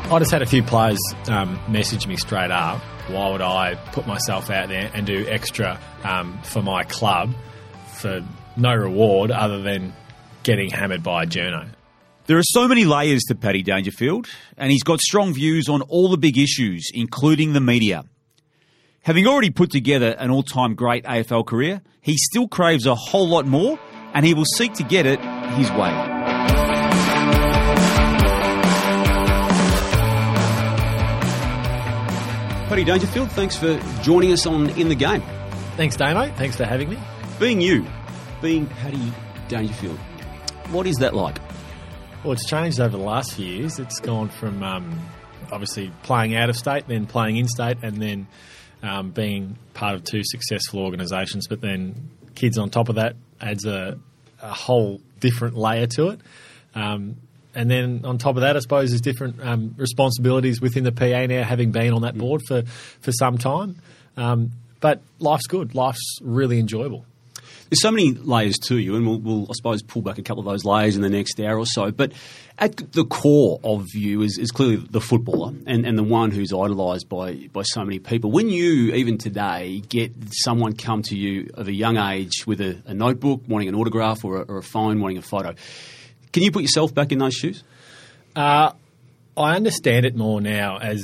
I just had a few players message me straight up, why would I put myself out there and do extra for my club for no reward other than getting hammered by a journo? There are so many layers to Paddy Dangerfield, and he's got strong views on all the big issues, including the media. Having already put together an all-time great AFL career, he still craves a whole lot more, and he will seek to get it his way. Paddy Dangerfield, thanks for joining us on In the Game. Thanks, Damo. Thanks for having me. Being Paddy Dangerfield, what is that like? Well, it's changed over the last few years. It's gone from obviously playing out of state, then playing in state, and then being part of two successful organisations. But then kids on top of that adds a whole different layer to it. And then on top of that, I suppose, there's different responsibilities within the PA now, having been on that board for some time. But life's good. Life's really enjoyable. There's so many layers to you, and we'll I suppose, pull back a couple of those layers in the next hour or so. But at the core of you is clearly the footballer and the one who's idolised by so many people. When you, even today, get someone come to you of a young age with a notebook, wanting an autograph, or a phone, wanting a photo, can you put yourself back in those shoes? I understand it more now as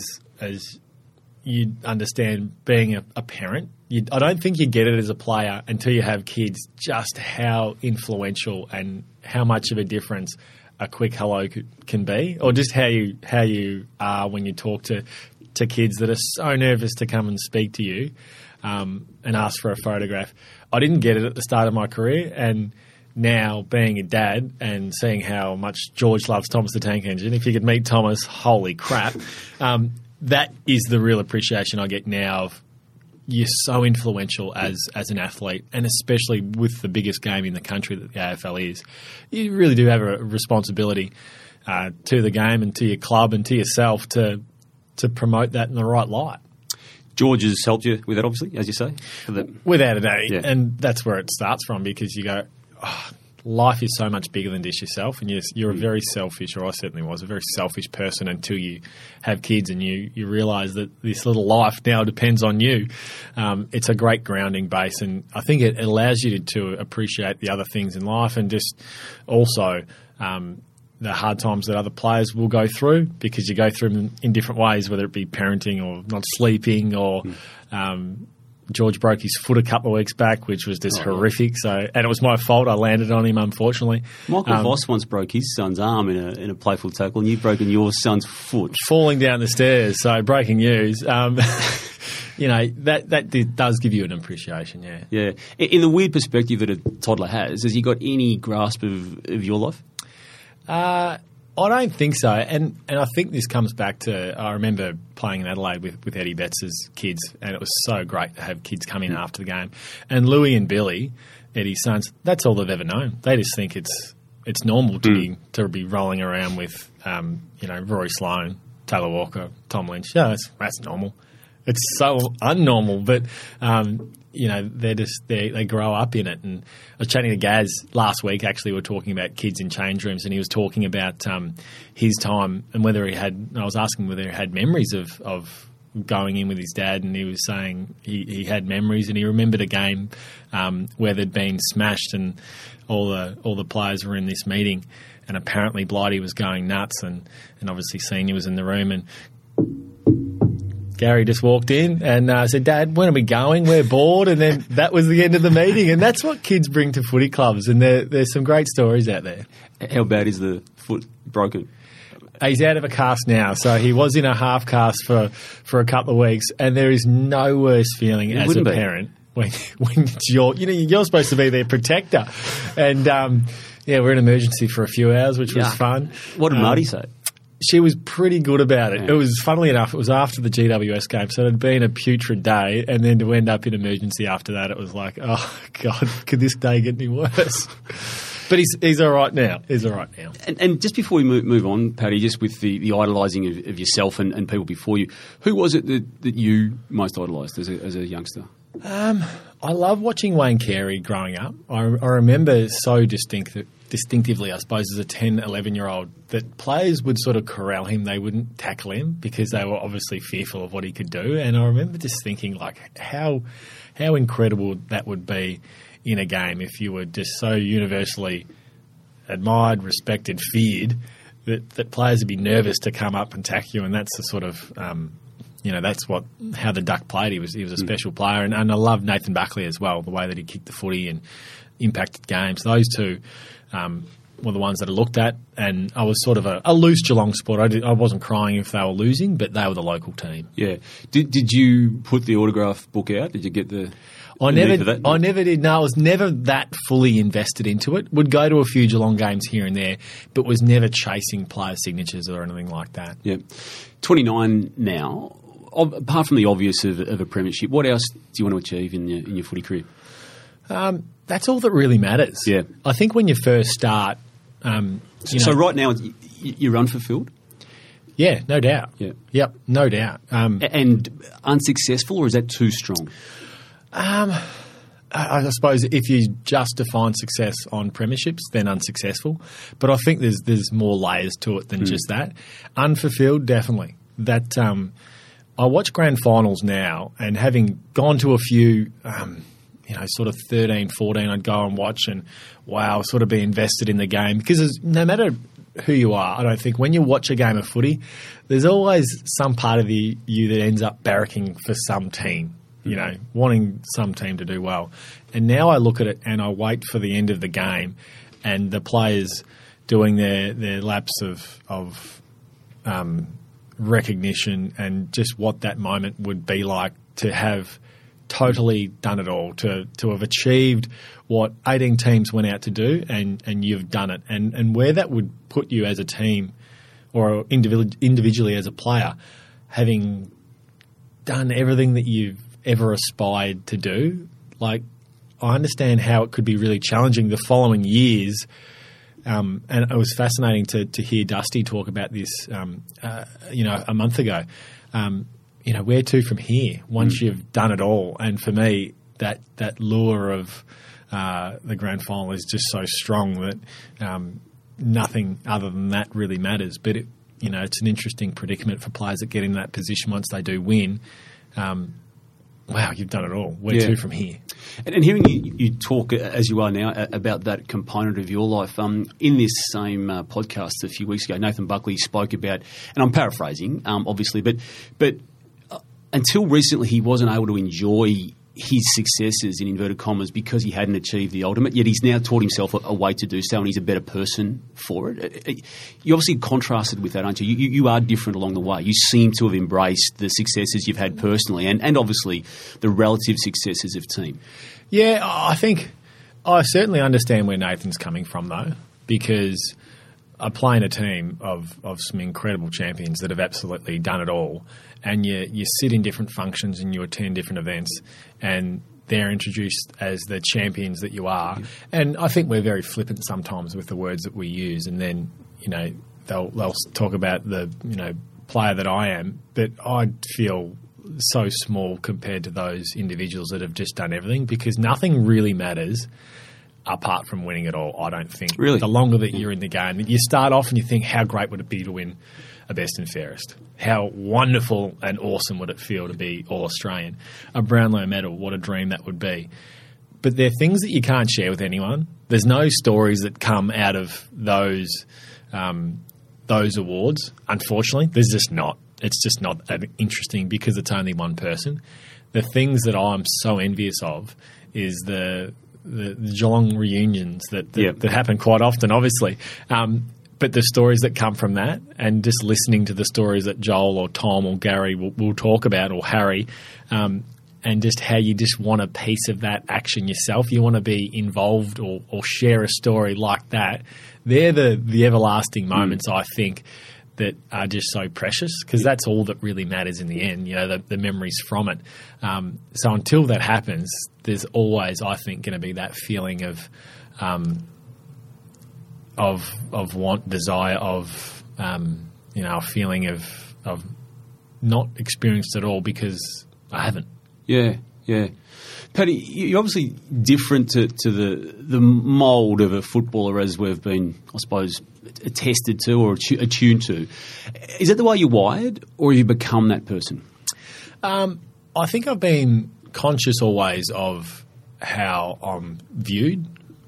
you understand being a parent. I don't think you get it as a player until you have kids, just how influential and how much of a difference a quick hello can be, or just how you are when you talk to kids that are so nervous to come and speak to you and ask for a photograph. I didn't get it at the start of my career, and now being a dad and seeing how much George loves Thomas the Tank Engine, if you could meet Thomas, holy crap, that is the real appreciation I get now of you're so influential as an athlete, and especially with the biggest game in the country that the AFL is. You really do have a responsibility to the game and to your club and to yourself to promote that in the right light. George has helped you with that, obviously, as you say? Without a doubt. Yeah. And that's where it starts from, because you go, life is so much bigger than just yourself, and you're a very selfish, or I certainly was, a very selfish person until you have kids and you realise that this little life now depends on you. It's a great grounding base, and I think it allows you to appreciate the other things in life, and just also the hard times that other players will go through, because you go through them in different ways, whether it be parenting or not sleeping or George broke his foot a couple of weeks back, which was just horrific. And it was my fault. I landed on him, unfortunately. Michael Voss once broke his son's arm in a playful tackle, and you've broken your son's foot. Falling down the stairs. So breaking news. That does give you an appreciation, yeah. Yeah. In the weird perspective that a toddler has he got any grasp of your life? I don't think so, and I think this comes back to, I remember playing in Adelaide with Eddie Betts' kids, and it was so great to have kids come in after the game. And Louis and Billy, Eddie's sons, that's all they've ever known. They just think it's normal to be rolling around with Rory Sloane, Taylor Walker, Tom Lynch. Yeah, that's normal. It's so unnormal, but they grow up in it. And I was chatting to Gaz last week. Actually, we were talking about kids in change rooms, and he was talking about his time and whether he had. I was asking whether he had memories of going in with his dad, and he was saying he had memories, and he remembered a game where they'd been smashed, and all the players were in this meeting, and apparently Blighty was going nuts, and obviously Senior was in the room, and Gary just walked in and said, "Dad, when are we going? We're bored." And then that was the end of the meeting. And that's what kids bring to footy clubs. And there's some great stories out there. How bad is the foot broken? He's out of a cast now. So he was in a half cast for a couple of weeks. And there is no worse feeling as a parent when you're supposed to be their protector. And we're in emergency for a few hours, which was fun. What did Marty say? She was pretty good about it. It was, funnily enough, it was after the GWS game, so it had been a putrid day, and then to end up in emergency after that, it was like, oh, God, could this day get any worse? But he's all right now. He's all right now. And just before we move on, Paddy, just with the idolising of yourself and people before you, who was it that you most idolised as a youngster? I love watching Wayne Carey growing up. I remember so distinctly distinctively, I suppose, as a 10, 11-year-old, that players would sort of corral him. They wouldn't tackle him because they were obviously fearful of what he could do. And I remember just thinking, like, how incredible that would be in a game if you were just so universally admired, respected, feared that players would be nervous to come up and tackle you. And that's the sort of that's how the Duck played. He was a special player, and I love Nathan Buckley as well. The way that he kicked the footy and impacted games. Those two were the ones that I looked at, and I was sort of a loose Geelong supporter. I wasn't crying if they were losing, but they were the local team. Yeah. Did you put the autograph book out? Did you get the? I never did. No, I was never that fully invested into it. Would go to a few Geelong games here and there, but was never chasing player signatures or anything like that. Yeah. 29 now. Apart from the obvious of a premiership, what else do you want to achieve in your footy career? That's all that really matters. Yeah. I think when you first start... So right now, you're unfulfilled? Yeah, no doubt. Yeah. Yep, no doubt. And unsuccessful, or is that too strong? I suppose if you just define success on premierships, then unsuccessful. But I think there's more layers to it than just that. Unfulfilled, definitely. That I watch grand finals now, and having gone to a few, sort of 13, 14, I'd go and watch and, wow, sort of be invested in the game. Because no matter who you are, I don't think when you watch a game of footy, there's always some part of you that ends up barracking for some team. Wanting some team to do well. And now I look at it and I wait for the end of the game and the players doing their laps of recognition and just what that moment would be like to have totally done it all, to have achieved what 18 teams went out to do and you've done it. And where that would put you as a team or individually as a player, having done everything that you've ever aspired to do. Like, I understand how it could be really challenging the following years, and it was fascinating to hear Dusty talk about this, a month ago. Where to from here once you've done it all? And for me, that lure of the grand final is just so strong that nothing other than that really matters. But it's an interesting predicament for players that get in that position once they do win. Wow, you've done it all. Where to from here? And hearing you talk, as you are now, about that component of your life, in this same podcast a few weeks ago, Nathan Buckley spoke about, and I'm paraphrasing, obviously, but until recently he wasn't able to enjoy his successes, in inverted commas, because he hadn't achieved the ultimate, yet he's now taught himself a way to do so, and he's a better person for it. You obviously contrasted with that, aren't you? You are different along the way. You seem to have embraced the successes you've had personally and obviously the relative successes of team. Yeah, I think I certainly understand where Nathan's coming from, though, because I play in a team of some incredible champions that have absolutely done it all. And you sit in different functions and you attend different events and they're introduced as the champions that you are. Yeah. And I think we're very flippant sometimes with the words that we use. And then, they'll talk about the, player that I am. But I feel so small compared to those individuals that have just done everything, because nothing really matters apart from winning it all, I don't think. Really? The longer that you're in the game, you start off and you think, how great would it be to win a best and fairest? How wonderful and awesome would it feel to be All-Australian? A Brownlow medal, what a dream that would be. But they're things that you can't share with anyone. There's no stories that come out of those awards. Unfortunately, there's just not. It's just not that interesting because it's only one person. The things that I'm so envious of is the Geelong reunions that happen quite often, obviously. But the stories that come from that, and just listening to the stories that Joel or Tom or Gary will talk about, or Harry, and just how you just want a piece of that action yourself. You want to be involved or share a story like that. They're the everlasting moments, I think, that are just so precious, because that's all that really matters in the end, the memories from it. So until that happens, there's always, I think, going to be that feeling of want, desire, of a feeling of not experienced at all because I haven't. Yeah. Yeah. Paddy, you're obviously different to the mould of a footballer as we've been, I suppose, attested to or attuned to. Is that the way you're wired, or have you become that person? I think I've been conscious always of how I'm viewed,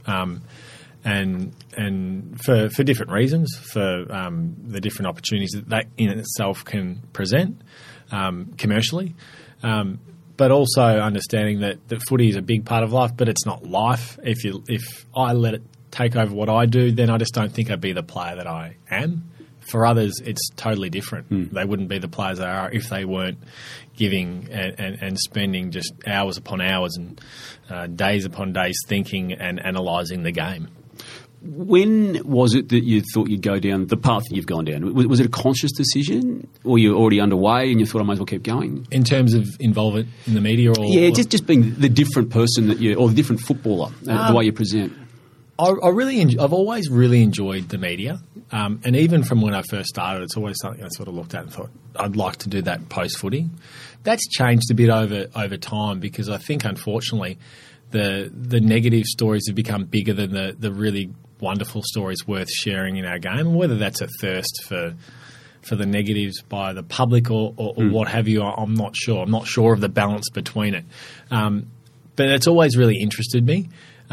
and for different reasons, for the different opportunities that in itself can present commercially. But also understanding that footy is a big part of life, but it's not life. If I let it take over what I do, then I just don't think I'd be the player that I am. For others, it's totally different. They wouldn't be the players they are if they weren't giving and spending just hours upon hours and days upon days thinking and analysing the game. When was it that you thought you'd go down the path that you've gone down? Was it a conscious decision, or you were already underway and you thought I might as well keep going? In terms of involvement in the media? Yeah, just being the different person or the different footballer, the way you present. I've always really enjoyed the media, and even from when I first started, it's always something I sort of looked at and thought I'd like to do that post-footy. That's changed a bit over time because I think, unfortunately, the negative stories have become bigger than the really wonderful stories worth sharing in our game, and whether that's a thirst for the negatives by the public or what have you, I'm not sure. I'm not sure of the balance between it. But it's always really interested me.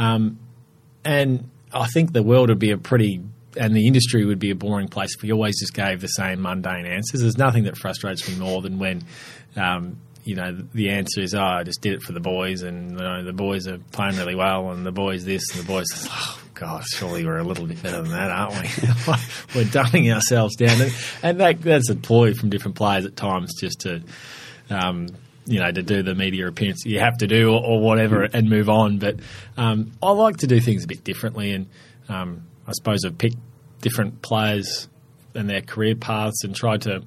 And I think the world would be and the industry would be a boring place if we always just gave the same mundane answers. There's nothing that frustrates me more than when, the answer is, I just did it for the boys, and the boys are playing really well, and the boys this, and the boys, God, surely we're a little bit better than that, aren't we? We're dumbing ourselves down. And that's a ploy from different players at times just to do the media appearance you have to do or whatever and move on. But I like to do things a bit differently, and I suppose I've picked different players and their career paths and tried to,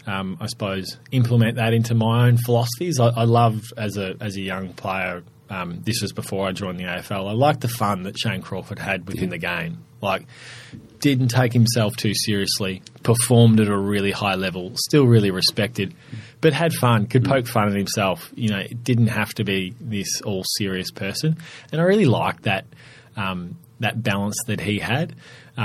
implement that into my own philosophies. I loved as a young player. This was before I joined the AFL. I liked the fun that Shane Crawford had within the game. Like, didn't take himself too seriously, performed at a really high level, still really respected, but had fun, could poke fun at himself. It didn't have to be this all serious person. And I really liked that balance that he had.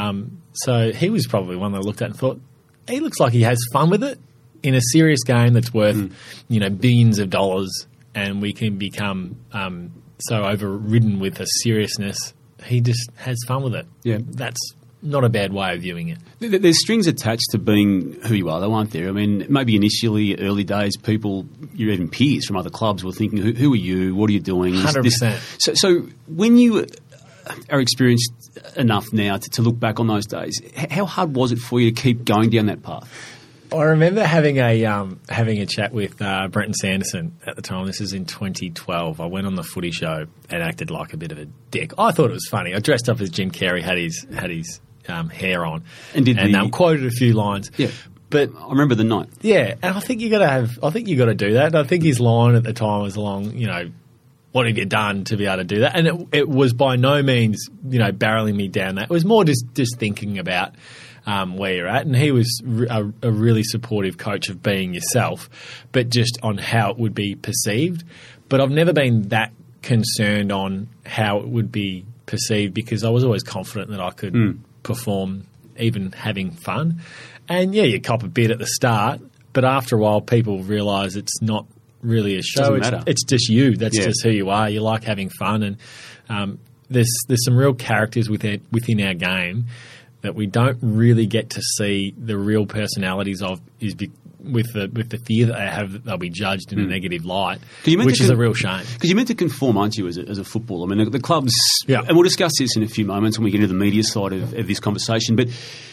So he was probably one that I looked at and thought, he looks like he has fun with it in a serious game that's worth, billions of dollars, and we can become so overridden with a seriousness. He just has fun with it. Yeah, that's not a bad way of viewing it. There's strings attached to being who you are, though, aren't there? I mean, maybe initially, early days, people, even peers from other clubs, were thinking, who are you? What are you doing? 100%. So when you are experienced enough now to look back on those days, how hard was it for you to keep going down that path? I remember having a chat with Brenton Sanderson at the time. This is in 2012. I went on the Footy Show and acted like a bit of a dick. I thought it was funny. I dressed up as Jim Carrey, had his hair on, and quoted a few lines. Yeah, but I remember the night. Yeah, and I think you got to do that. And I think his line at the time was along, what have you done to be able to do that? And it was by no means, barreling me down that. It was more just thinking about where you're at. And he was a really supportive coach of being yourself, but just on how it would be perceived. But I've never been that concerned on how it would be perceived because I was always confident that I could perform, even having fun. And, yeah, you cop a bit at the start, but after a while people realise it's not really a show. It's just you. That's just who you are. You like having fun, and there's some real characters within our game that we don't really get to see the real personalities of. With the fear that they have that they'll be judged in a negative light, which is a real shame. Because you're meant to conform, aren't you, as a footballer? I mean, the clubs, and we'll discuss this in a few moments when we get into the media side of this conversation, but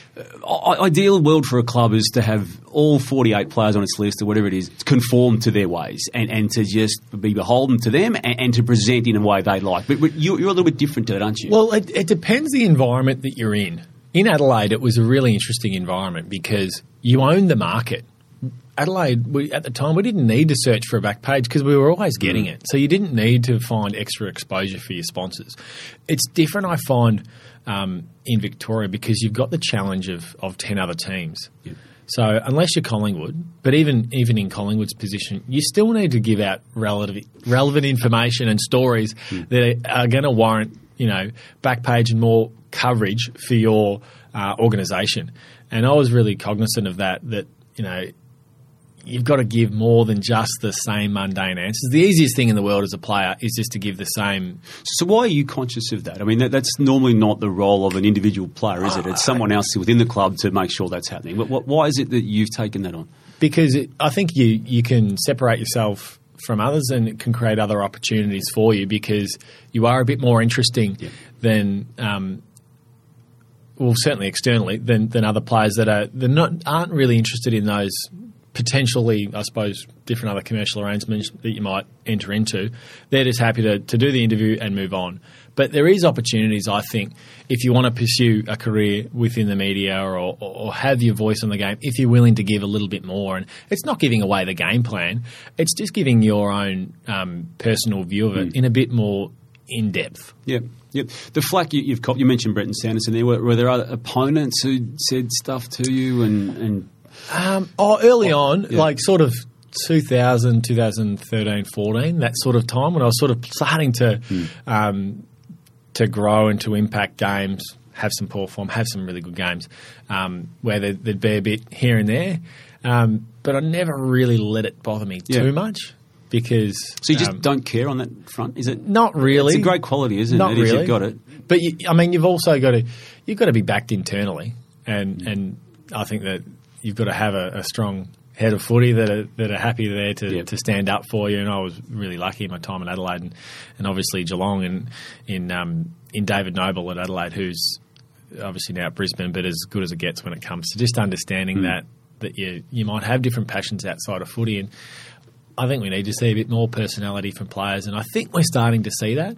ideal world for a club is to have all 48 players on its list or whatever it is conform to their ways and to just be beholden to them and to present in a way they like. But you're a little bit different to it, aren't you? Well, it depends the environment that you're in. In Adelaide, it was a really interesting environment because you owned the market. Adelaide, at the time, we didn't need to search for a back page because we were always getting it. So you didn't need to find extra exposure for your sponsors. It's different, I find, in Victoria because you've got the challenge of 10 other teams. Yep. So unless you're Collingwood, but even in Collingwood's position, you still need to give out relevant information and stories that are going to warrant, back page and more coverage for your organisation. And I was really cognizant of that, you've got to give more than just the same mundane answers. The easiest thing in the world as a player is just to give the same. So why are you conscious of that? I mean, that's normally not the role of an individual player, is it? It's someone else within the club to make sure that's happening. But why is it that you've taken that on? Because I think you can separate yourself from others and it can create other opportunities for you because you are a bit more interesting than certainly externally than other players that aren't really interested in those potentially, I suppose, different other commercial arrangements that you might enter into. They're just happy to do the interview and move on. But there is opportunities, I think, if you want to pursue a career within the media or have your voice on the game, if you're willing to give a little bit more. And it's not giving away the game plan. It's just giving your own personal view of it in a bit more in-depth. Yep. The flack you've copped, you mentioned Brenton Sanderson there. Were there other opponents who said stuff to you and early on, like sort of 2000, 2013, 14, that sort of time when I was sort of starting to grow and to impact games, have some poor form, have some really good games, where there'd be a bit here and there. But I never really let it bother me too much because... So you just don't care on that front, is it? Not really. It's a great quality, isn't it, if you've got it? But, you've also got to be backed internally and I think that you've got to have a strong head of footy that are happy there to stand up for you. And I was really lucky in my time at Adelaide and obviously Geelong and in David Noble at Adelaide, who's obviously now at Brisbane, but as good as it gets when it comes to just understanding that you might have different passions outside of footy. And I think we need to see a bit more personality from players. And I think we're starting to see that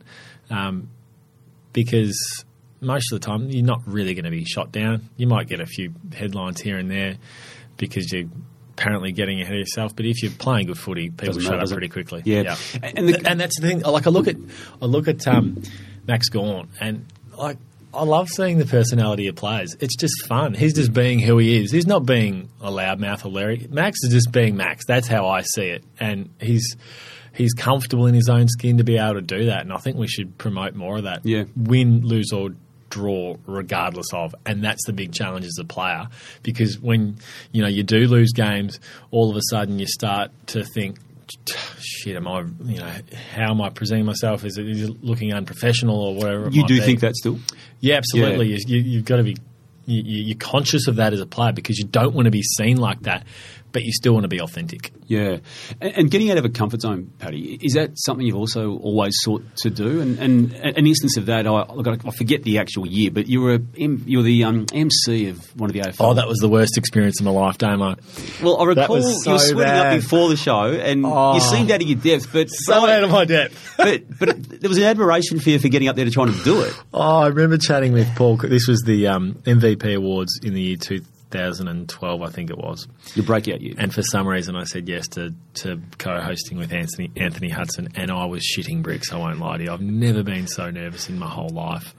because most of the time you're not really going to be shot down. You might get a few headlines here and there because you're apparently getting ahead of yourself. But if you're playing good footy, people shut up pretty quickly. Yeah. And that's the thing. Like I look at Max Gawn and I love seeing the personality of players. It's just fun. He's just being who he is. He's not being a loudmouth or Larry. Max is just being Max. That's how I see it. And he's comfortable in his own skin to be able to do that. And I think we should promote more of that. Yeah. Win, lose or draw regardless of, and that's the big challenge as a player, because when you do lose games, all of a sudden you start to think, shit, how am I presenting myself? Is it looking unprofessional or whatever? You do think that still? Yeah, absolutely. Yeah. You've got to be you're conscious of that as a player because you don't want to be seen like that, but you still want to be authentic. Yeah. And getting out of a comfort zone, Paddy, is that something you've also always sought to do? And an instance of that, I forget the actual year, but you were the MC of one of the AFL. Oh, that was the worst experience of my life, Damo. Well, I recall you were sweating up before the show, and you seemed out of your depth. But out of my depth. but there was an admiration for you for getting up there to trying to do it. Oh, I remember chatting with Paul. This was the MVP Awards in the year 2012, I think it was. Your breakout year. And for some reason I said yes to co-hosting with Anthony Hudson, and I was shitting bricks, I won't lie to you. I've never been so nervous in my whole life.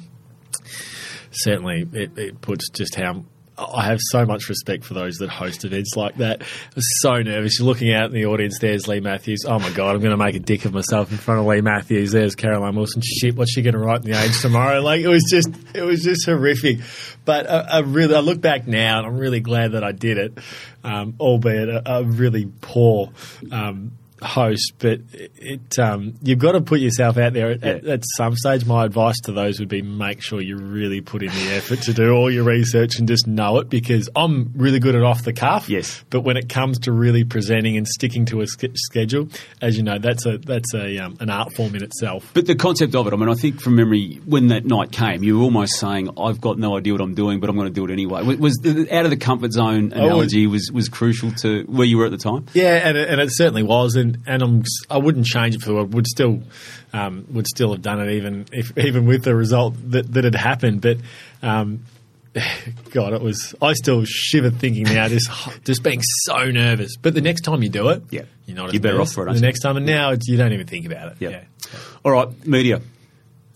Certainly it puts just how... I have so much respect for those that host events like that. I was so nervous. You're looking out in the audience, there's Lee Matthews. Oh my God, I'm going to make a dick of myself in front of Lee Matthews. There's Caroline Wilson. Shit, what's she going to write in the Age tomorrow? It was just horrific. But I look back now and I'm really glad that I did it, albeit a really poor host, but you've got to put yourself out there at some stage. My advice to those would be make sure you really put in the effort to do all your research and just know it, because I'm really good at off the cuff. Yes, but when it comes to really presenting and sticking to a schedule, as you know, that's an art form in itself. But the concept of it, I mean, I think from memory, when that night came, you were almost saying, "I've got no idea what I'm doing, but I'm going to do it anyway." Was the out of the comfort zone analogy was crucial to where you were at the time? Yeah, and it certainly was. And I wouldn't change it for. I would still have done it even with the result that had happened. But God, it was. I still shiver thinking now, just being so nervous. But the next time you do it, you're not. You're better off for it. The next time, and now you don't even think about it. Yeah. All right, media.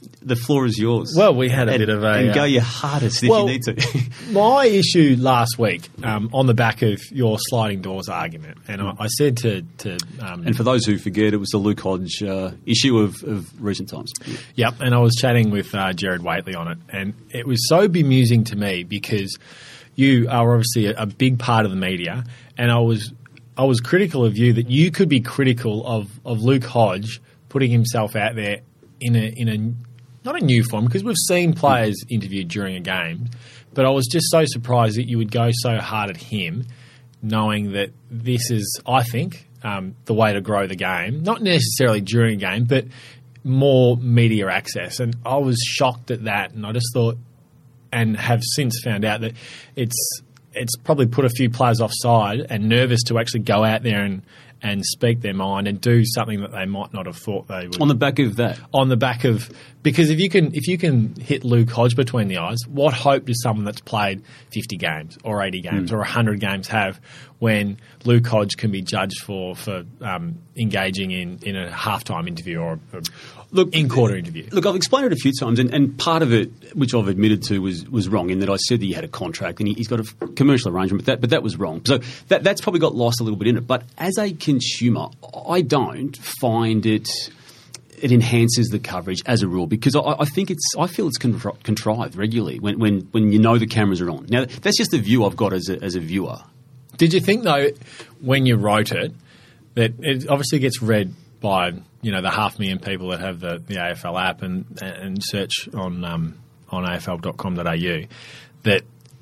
the floor is yours. Well, we had a bit of a... And go your hardest if you need to. My issue last week, on the back of your sliding doors argument, and I said to and for those who forget, it was the Luke Hodge issue of recent times. Yep, and I was chatting with Jared Waitley on it, and it was so bemusing to me because you are obviously a big part of the media, and I was critical of you that you could be critical of Luke Hodge putting himself out there in a not a new form, because we've seen players interviewed during a game, but I was just so surprised that you would go so hard at him, knowing that this is, I think, the way to grow the game, not necessarily during a game, but more media access. And I was shocked at that, and I just thought, and have since found out that it's probably put a few players offside and nervous to actually go out there and speak their mind and do something that they might not have thought they would. On the back of that? On the back of... Because if you can hit Luke Hodge between the eyes, what hope does someone that's played 50 games or 80 games or 100 games have when Luke Hodge can be judged for engaging in a halftime interview or in-quarter interview? Look, I've explained it a few times, and part of it, which I've admitted to, was wrong in that I said that he had a contract and he's got a commercial arrangement, but that was wrong. So that's probably got lost a little bit in it. But as a consumer, I don't find it enhances the coverage as a rule, because I feel it's contrived regularly when you know the cameras are on. Now, that's just the view I've got as a viewer. Did you think, though, when you wrote it, that it obviously gets read by the 500,000 people that have the AFL app and search on afl.com.au, that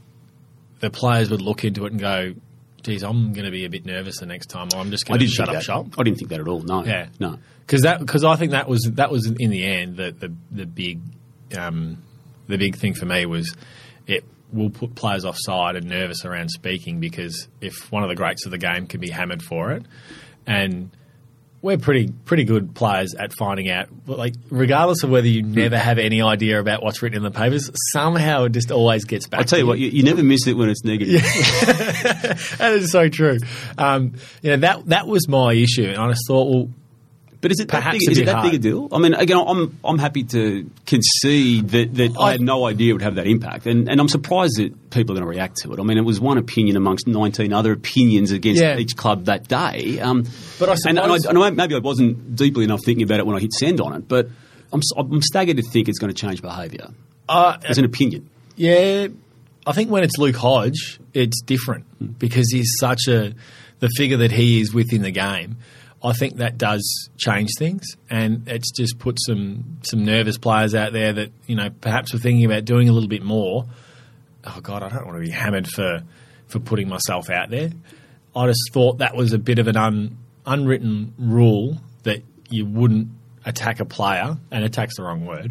the players would look into it and go, geez, I'm going to be a bit nervous the next time, or I'm just going to shut up shop? I didn't think that at all, no. Yeah. No. Because I think that was in the end the big thing for me was it will put players offside and nervous around speaking, because if one of the greats of the game can be hammered for it, and we're pretty good players at finding out, like, regardless of whether you never have any idea about what's written in the papers, somehow it just always gets back. I tell you what, you never miss it when it's negative. Yeah. That is so true. That was my issue, and I just thought, well, but is it that big a deal? I mean, again, I'm happy to concede that I had no idea it would have that impact, and I'm surprised that people are going to react to it. I mean, it was one opinion amongst 19 other opinions against each club that day. But I suppose, and maybe I wasn't deeply enough thinking about it when I hit send on it, but I'm staggered to think it's going to change behaviour as an opinion. Yeah, I think when it's Luke Hodge, it's different because he's such the figure that he is within the game. I think that does change things, and it's just put some nervous players out there that, perhaps are thinking about doing a little bit more. Oh, God, I don't want to be hammered for putting myself out there. I just thought that was a bit of an unwritten rule that you wouldn't attack a player, and attack's the wrong word,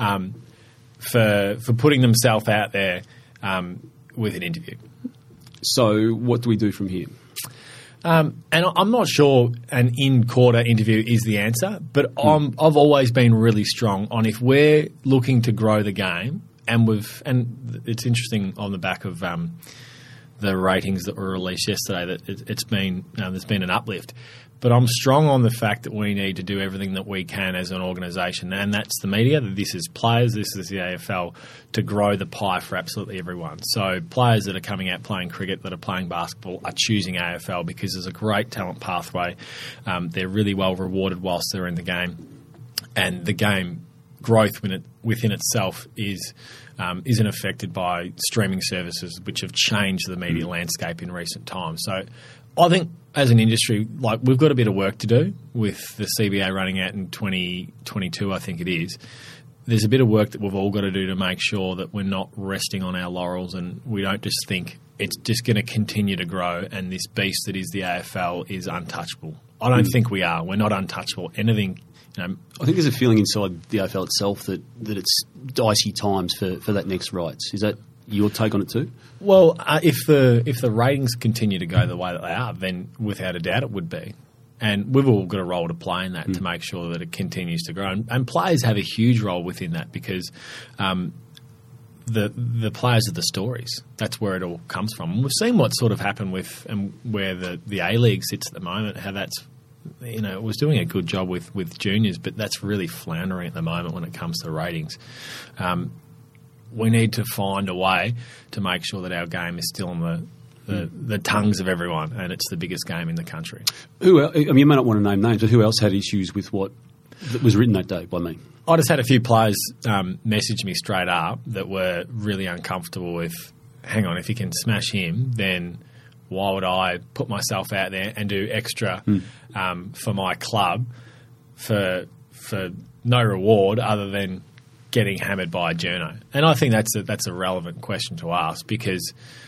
for putting themselves out there with an interview. So what do we do from here? And I'm not sure an in-quarter interview is the answer, but I've always been really strong on, if we're looking to grow the game, and it's interesting on the back of the ratings that were released yesterday that it's been there's been an uplift. But I'm strong on the fact that we need to do everything that we can as an organisation, and that's the media, that this is players, this is the AFL, to grow the pie for absolutely everyone. So players that are coming out playing cricket, that are playing basketball, are choosing AFL because there's a great talent pathway. They're really well rewarded whilst they're in the game. And the game growth within itself isn't affected by streaming services, which have changed the media landscape in recent times. So I think as an industry, like, we've got a bit of work to do with the CBA running out in 2022, I think it is. There's a bit of work that we've all got to do to make sure that we're not resting on our laurels, and we don't just think it's just going to continue to grow and this beast that is the AFL is untouchable. I don't think we are. We're not untouchable. Anything... I think there's a feeling inside the AFL itself that it's dicey times for that next rights. Is that your take on it too? Well, if the ratings continue to go the way that they are, then without a doubt it would be. And we've all got a role to play in that to make sure that it continues to grow. And players have a huge role within that, because the players are the stories. That's where it all comes from. And we've seen what sort of happened with, and where the A-League sits at the moment, how that's was doing a good job with juniors, but that's really floundering at the moment when it comes to ratings. We need to find a way to make sure that our game is still on the tongues of everyone, and it's the biggest game in the country. Who else, you may not want to name names, but who else had issues with what was written that day by me? I just had a few players message me straight up that were really uncomfortable with, hang on, if you can smash him, then why would I put myself out there and do extra for my club for no reward other than getting hammered by a journo? And I think that's a relevant question to ask, because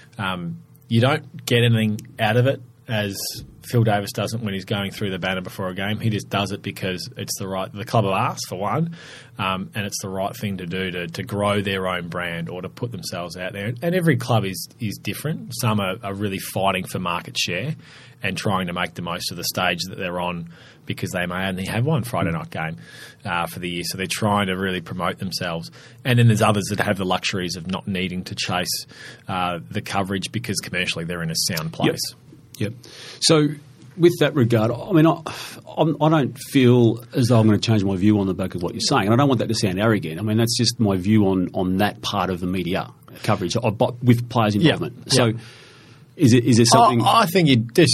you don't get anything out of it, as Phil Davis doesn't when he's going through the banner before a game. He just does it because it's the club have asked, for one, and it's the right thing to do to grow their own brand or to put themselves out there. And every club is different. Some are really fighting for market share and trying to make the most of the stage that they're on, because they may only have one Friday night game for the year. So they're trying to really promote themselves. And then there's others that have the luxuries of not needing to chase the coverage because commercially they're in a sound place. Yep. So with that regard, I mean, I don't feel as though I'm going to change my view on the back of what you're saying. And I don't want that to sound arrogant. I mean, that's just my view on that part of the media coverage with players' involvement. Yep. So is there something... I think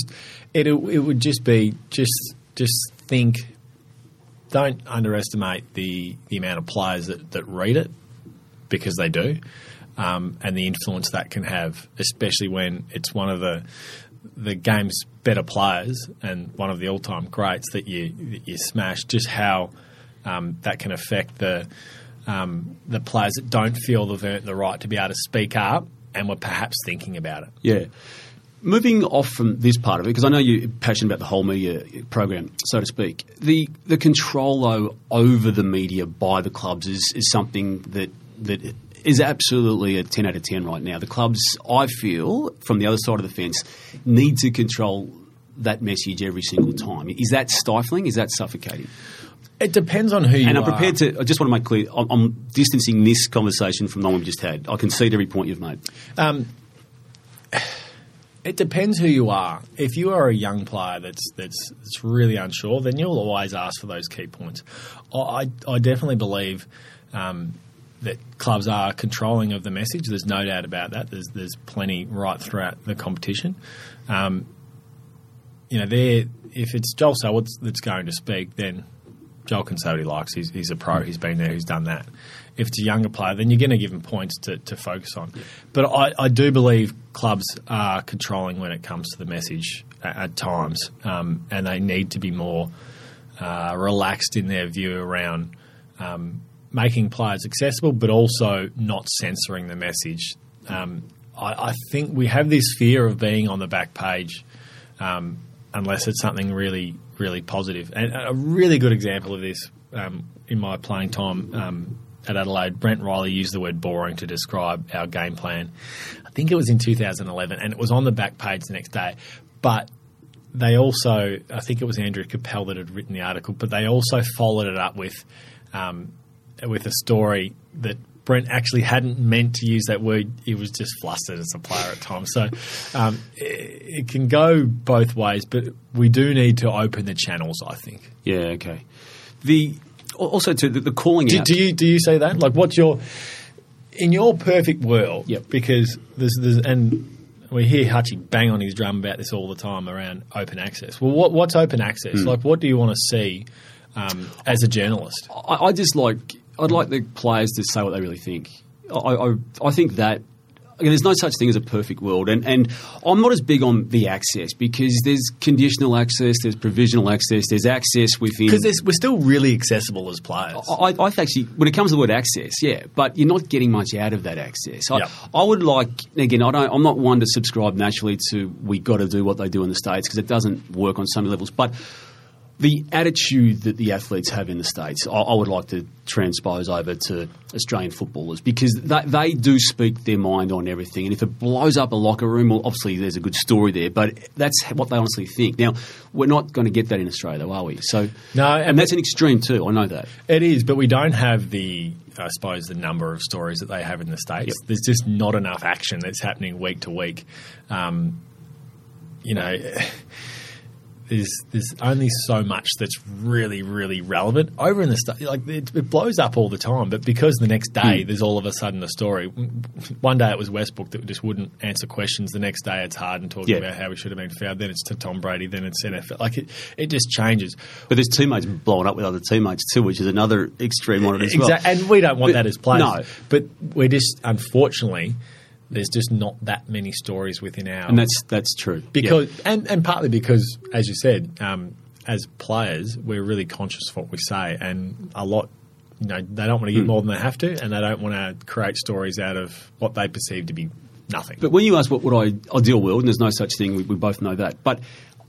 it would just be just think, don't underestimate the amount of players that read it, because they do, and the influence that can have, especially when it's one of the game's better players and one of the all-time greats that you smash. Just how that can affect the players that don't feel they've earned the right to be able to speak up and were perhaps thinking about it. Yeah. Moving off from this part of it, because I know you're passionate about the whole media program, so to speak, the control, though, over the media by the clubs is something that is absolutely a 10 out of 10 right now. The clubs, I feel, from the other side of the fence, need to control that message every single time. Is that stifling? Is that suffocating? It depends on who you are. And I'm prepared to... I just want to make clear, I'm distancing this conversation from the one we just had. I concede every point you've made. It depends who you are. If you are a young player that's really unsure, then you'll always ask for those key points. I definitely believe that clubs are controlling of the message. There's no doubt about that. There's plenty right throughout the competition. If it's Joel Selwood that's going to speak, then Joel can say what he likes. He's a pro. He's been there. He's done that. If it's a younger player, then you're going to give him points to focus on. Yeah. But I do believe clubs are controlling when it comes to the message at times, and they need to be more relaxed in their view around making players accessible, but also not censoring the message. I think we have this fear of being on the back page unless it's something really, really positive. And a really good example of this in my playing time at Adelaide, Brent Riley used the word boring to describe our game plan. I think it was in 2011, and it was on the back page the next day. But they also, I think it was Andrew Capel that had written the article, but they also followed it up with a story that Brent actually hadn't meant to use that word. He was just flustered as a player at times. So it can go both ways, but we do need to open the channels, I think. Yeah, okay. Also, to the calling out. Do you say that? Like, in your perfect world? Yep. Because there's and we hear Hutchie bang on his drum about this all the time around open access. Well, what's open access? Like, what do you want to see as a journalist? I'd like the players to say what they really think. I think that there's no such thing as a perfect world, and I'm not as big on the access, because there's conditional access, there's provisional access, there's access within. Because we're still really accessible as players. I actually, when it comes to the word access, yeah, but you're not getting much out of that access. Yep. I would like, again, I'm not one to subscribe naturally to we got to do what they do in the States, because it doesn't work on so many levels, but the attitude that the athletes have in the States, I would like to transpose over to Australian footballers, because they do speak their mind on everything. And if it blows up a locker room, well, obviously there's a good story there, but that's what they honestly think. Now, we're not going to get that in Australia, though, are we? So, no, and that's an extreme too, I know that. It is, but we don't have the number of stories that they have in the States. Yep. There's just not enough action that's happening week to week. there's only so much that's really, really relevant over in the like it blows up all the time. But because the next day there's all of a sudden a story. One day it was Westbrook that just wouldn't answer questions. The next day it's Harden talking about how we should have been fouled. Then it's to Tom Brady. Then it's NFL. Like it just changes. But there's teammates blowing up with other teammates too, which is another extreme on it as well. And we don't want that as players. No. But we're just, unfortunately, there's just not that many stories within our... And that's true. Because and partly because, as you said, as players, we're really conscious of what we say, and a lot, they don't want to give more than they have to, and they don't want to create stories out of what they perceive to be nothing. But when you ask what would ideal world, and there's no such thing, we both know that, but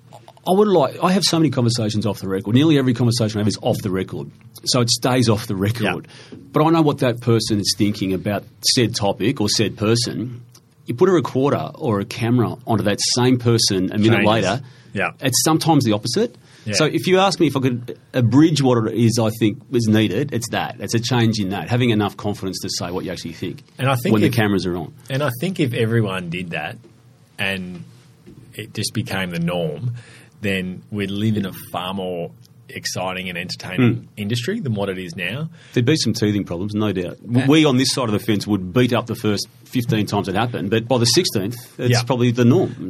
I have so many conversations off the record. Nearly every conversation I have is off the record. So it stays off the record. Yeah. But I know what that person is thinking about said topic or said person. You put a recorder or a camera onto that same person a minute later, it's sometimes the opposite. Yeah. So if you ask me if I could abridge what it is I think is needed, it's that. It's a change in that, having enough confidence to say what you actually think, and I think when the cameras are on. And I think if everyone did that and it just became the norm, then we'd live in a far more exciting and entertaining industry than what it is now. There'd be some teething problems, no doubt. We on this side of the fence would beat up the first 15 times it happened, but by the 16th, it's probably the norm.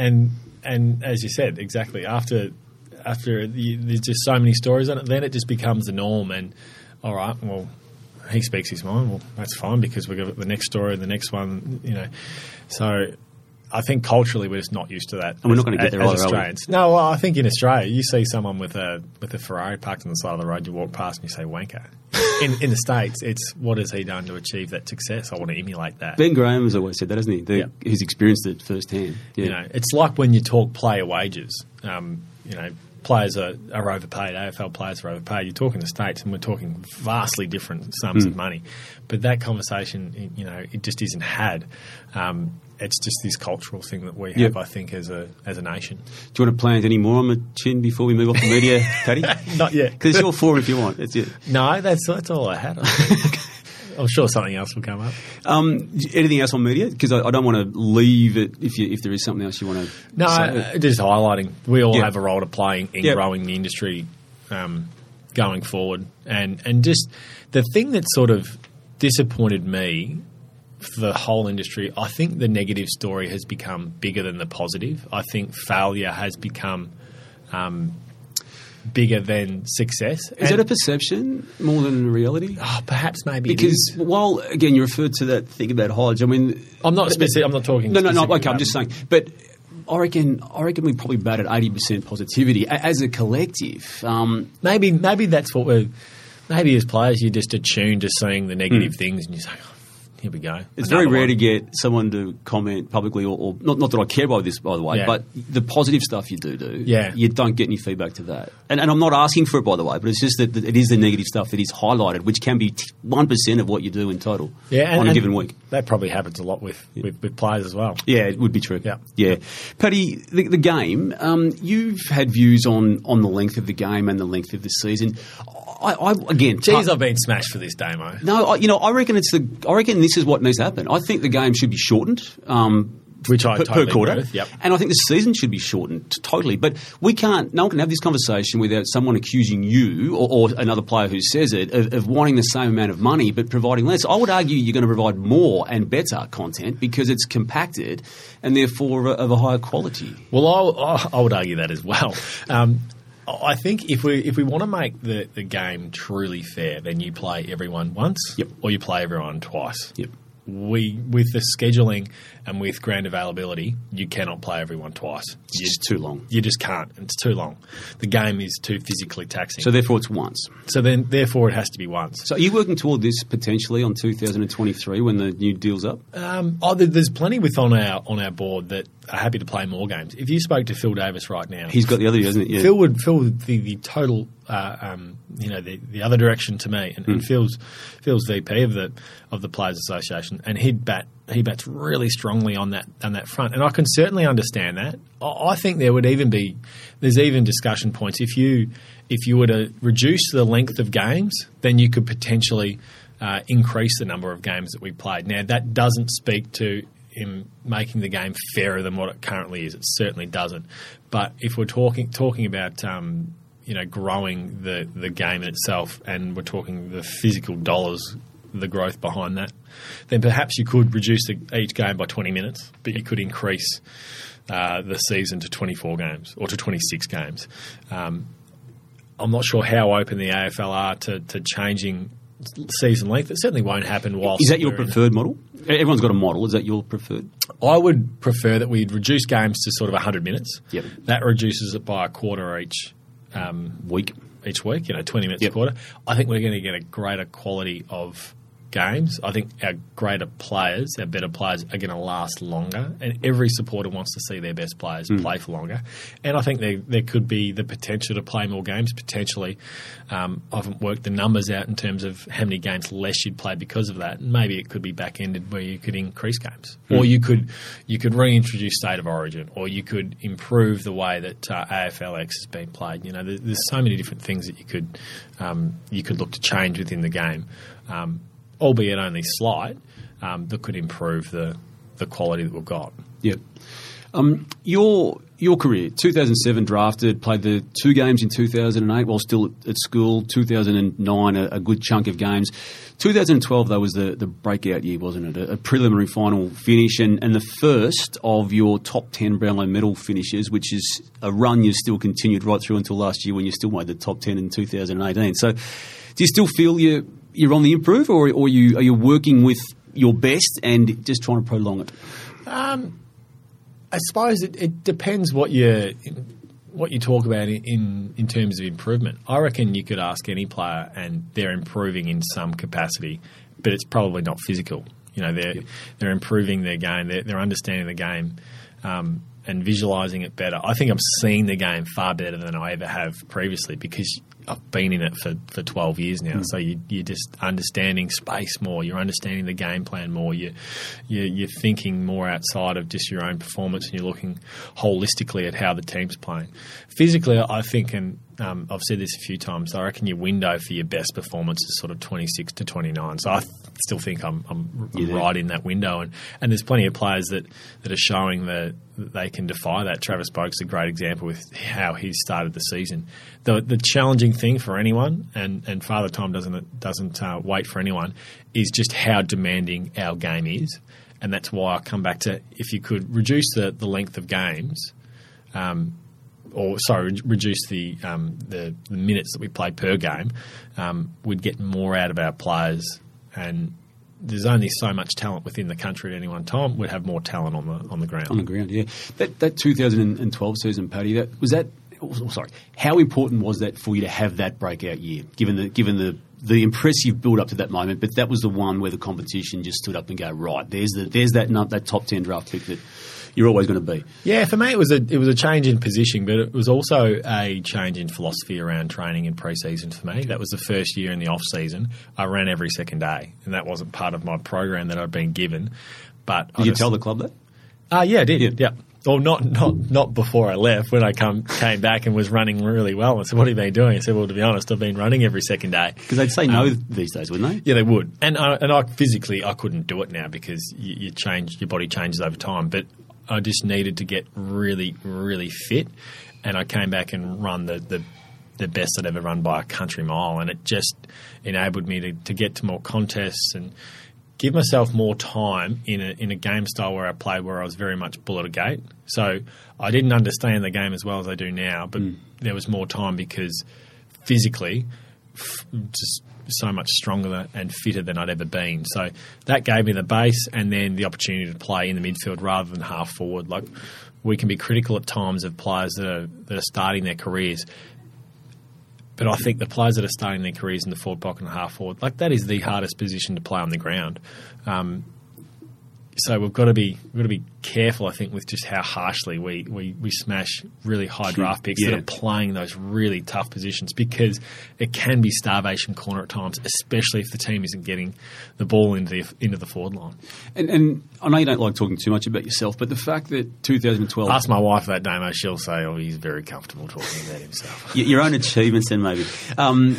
And as you said, exactly, after there's just so many stories on it, then it just becomes the norm. And all right, well, he speaks his mind. Well, that's fine because we've got the next story and the next one, So I think culturally we're just not used to that. And we're not going to get there as Australians. No, well, I think in Australia you see someone with a Ferrari parked on the side of the road, you walk past and you say wanker. In the States, it's what has he done to achieve that success? I want to emulate that. Ben Graham has always said that, hasn't he? He's experienced it firsthand. Yeah. It's like when you talk player wages. Players are overpaid. AFL players are overpaid. You talk in the States, and we're talking vastly different sums of money. But that conversation, it just isn't had. It's just this cultural thing that we have, I think, as a nation. Do you want to plant any more on the chin before we move off the media, Paddy? Not yet. Because it's your forum if you want. That's it. No, that's all I had. I'm sure something else will come up. Anything else on media? Because I don't want to leave it if there is something else you want to say. Just highlighting. We all have a role to play in growing the industry going forward. And just the thing that sort of disappointed me for the whole industry, I think the negative story has become bigger than the positive. I think failure has become bigger than success. Is that a perception more than a reality? Oh, perhaps maybe because while again you referred to that thing about Hodge, I mean, I'm not talking. No. Okay, I'm just saying, but I reckon we probably bat at 80% positivity as a collective. Maybe that's what we're. Maybe as players, you're just attuned to seeing the negative things, and you say, here we go. It's very rare to get someone to comment publicly, or not that I care about this, by the way, but the positive stuff you do, you don't get any feedback to that. And I'm not asking for it, by the way, but it's just that it is the negative stuff that is highlighted, which can be 1% of what you do in total on a given week. That probably happens a lot with players as well. Yeah, it would be true. Yeah. Paddy, the game, you've had views on the length of the game and the length of the season. I've been smashed for this, Damo. No, I reckon this is what needs to happen. I think the game should be shortened, which I totally per quarter, agree with. Yep. And I think the season should be shortened totally. But no one can have this conversation without someone accusing you or another player who says it of wanting the same amount of money but providing less. I would argue you're going to provide more and better content because it's compacted and therefore of a higher quality. Well, I would argue that as well. I think if we want to make the game truly fair, then you play everyone once or you play everyone twice. Yep. With the scheduling and with ground availability, you cannot play everyone twice. It's just too long. You just can't. It's too long. The game is too physically taxing. So therefore it's once. Therefore it has to be once. So are you working toward this potentially on 2023 when the new deal's up? There's plenty on our board that are happy to play more games. If you spoke to Phil Davis right now, he's got the other, hasn't he? Yeah. Phil would the total, the other direction to me, and Phil's VP of the Players Association, and he bats really strongly on that front, and I can certainly understand that. I think there's even discussion points if you were to reduce the length of games, then you could potentially increase the number of games that we played. Now that doesn't speak to in making the game fairer than what it currently is. It certainly doesn't. But if we're talking about growing the game in itself, and we're talking the physical dollars, the growth behind that, then perhaps you could reduce each game by 20 minutes, but you could increase the season to 24 games or to 26 games. I'm not sure how open the AFL are to changing season length. It certainly won't happen whilst... Is that your preferred model? Everyone's got a model. Is that your preferred? I would prefer that we'd reduce games to sort of 100 minutes. Yep. That reduces it by a quarter each week. Each week, 20 minutes a quarter. I think we're going to get a greater quality of games. I think our greater players, our better players, are going to last longer, and every supporter wants to see their best players play for longer. And I think there could be the potential to play more games, potentially. I haven't worked the numbers out in terms of how many games less you'd play because of that. Maybe it could be back-ended where you could increase games. Or you could reintroduce State of Origin, or you could improve the way that AFLX has been played. There's so many different things that you could look to change within the game. Albeit only slight, that could improve the quality that we've got. Yep. Your career, 2007 drafted, played the 2 games in 2008 while still at school, 2009 a good chunk of games. 2012, though, was the breakout year, wasn't it? A preliminary final finish and the first of your top 10 Brownlow medal finishes, which is a run you still continued right through until last year when you still made the top 10 in 2018. So do you still feel you're on the improve, or are you working with your best and just trying to prolong it? I suppose it depends what you talk about in terms of improvement. I reckon you could ask any player and they're improving in some capacity, but it's probably not physical. They're improving their game. They're understanding the game and visualising it better. I think I'm seeing the game far better than I ever have previously because I've been in it for 12 years now. So you're just understanding space more. You're understanding the game plan more. You're thinking more outside of just your own performance, and you're looking holistically at how the team's playing. Physically, I think, and I've said this a few times, I reckon your window for your best performance is sort of 26 to 29. So I still think I'm right in that window. And there's plenty of players that are showing that they can defy that. Travis Boak's a great example with how he started the season. The challenging thing for anyone, and Father Time doesn't wait for anyone, is just how demanding our game is. And that's why I come back to, if you could reduce the length of games, reduce the minutes that we play per game, we'd get more out of our players. And there's only so much talent within the country at any one time. We'd have more talent on the ground. On the ground, yeah. That 2012 season, Paddy, how important was that for you to have that breakout year, given the impressive build up to that moment? But that was the one where the competition just stood up and go, right, there's that top 10 draft pick that you're always going to be. Yeah, for me it was a change in position, but it was also a change in philosophy around training and pre-season for me. That was the first year in the off-season. I ran every second day, and that wasn't part of my program that I'd been given. But did you tell the club that? Yeah, I did. Yeah. Well, not before I left. When I came back and was running really well, I said, "What have you been doing?" I said, "Well, to be honest, I've been running every second day." Because they'd say no these days, wouldn't they? Yeah, they would. And I physically I couldn't do it now because your body changes over time. But I just needed to get really, really fit, and I came back and run the best I'd ever run by a country mile, and it just enabled me to get to more contests and give myself more time in a game style where I played, where I was very much bull at a gate. So I didn't understand the game as well as I do now, but there was more time because physically just so much stronger and fitter than I'd ever been. So that gave me the base and then the opportunity to play in the midfield rather than half forward. Like, we can be critical at times of players that are starting their careers, but I think the players that are starting their careers in the forward pocket and half forward, like, that is the hardest position to play on the ground. So we've got to be careful, I think, with just how harshly we smash really high draft picks that are playing those really tough positions, because it can be starvation corner at times, especially if the team isn't getting the ball into the forward line. And I know you don't like talking too much about yourself, but the fact that 2012... Ask my wife that, Damo. She'll say, he's very comfortable talking about himself. Your own achievements then, maybe.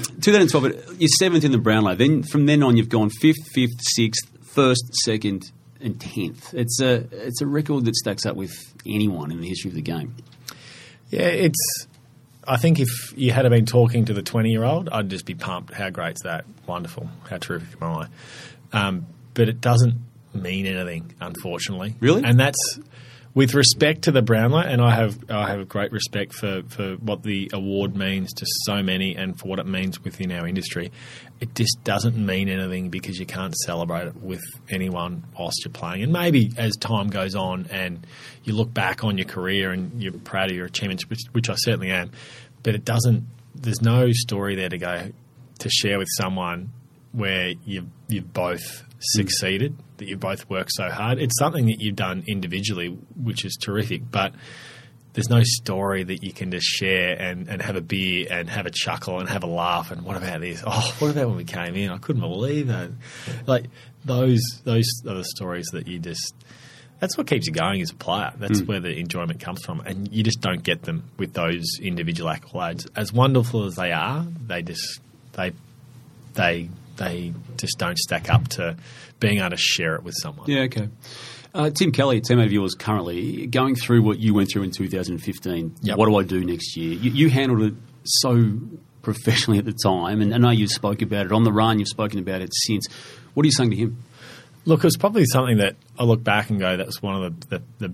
2012, you're 7th in the Brownlow. Then from then on, you've gone 5th, 6th, 1st, 2nd, 10th. It's a record that stacks up with anyone in the history of the game. Yeah, I think if you had been talking to the 20-year-old, I'd just be pumped. How great's that? Wonderful. How terrific am I? But it doesn't mean anything, unfortunately. Really? And that's with respect to the Brownlow, and I have great respect for what the award means to so many and for what it means within our industry. It just doesn't mean anything because you can't celebrate it with anyone whilst you're playing. And maybe as time goes on and you look back on your career and you're proud of your achievements, which I certainly am, but it doesn't. There's no story there to go to share with someone where you've both succeeded, that you both worked so hard. It's something that you've done individually, which is terrific, but there's no story that you can just share and have a beer and have a chuckle and have a laugh and what about this? Oh, what about when we came in? I couldn't believe it. Like those are the stories that you just – that's what keeps you going as a player. That's where the enjoyment comes from, and you just don't get them with those individual accolades. As wonderful as they are, they just don't stack up to being able to share it with someone. Yeah, okay. Tim Kelly, a teammate of yours currently, going through what you went through in 2015, Yep. What do I do next year? You handled it so professionally at the time, and I know you spoke about it on the run, you've spoken about it since. What are you saying to him? Look, it was probably something that I look back and go, that was one of the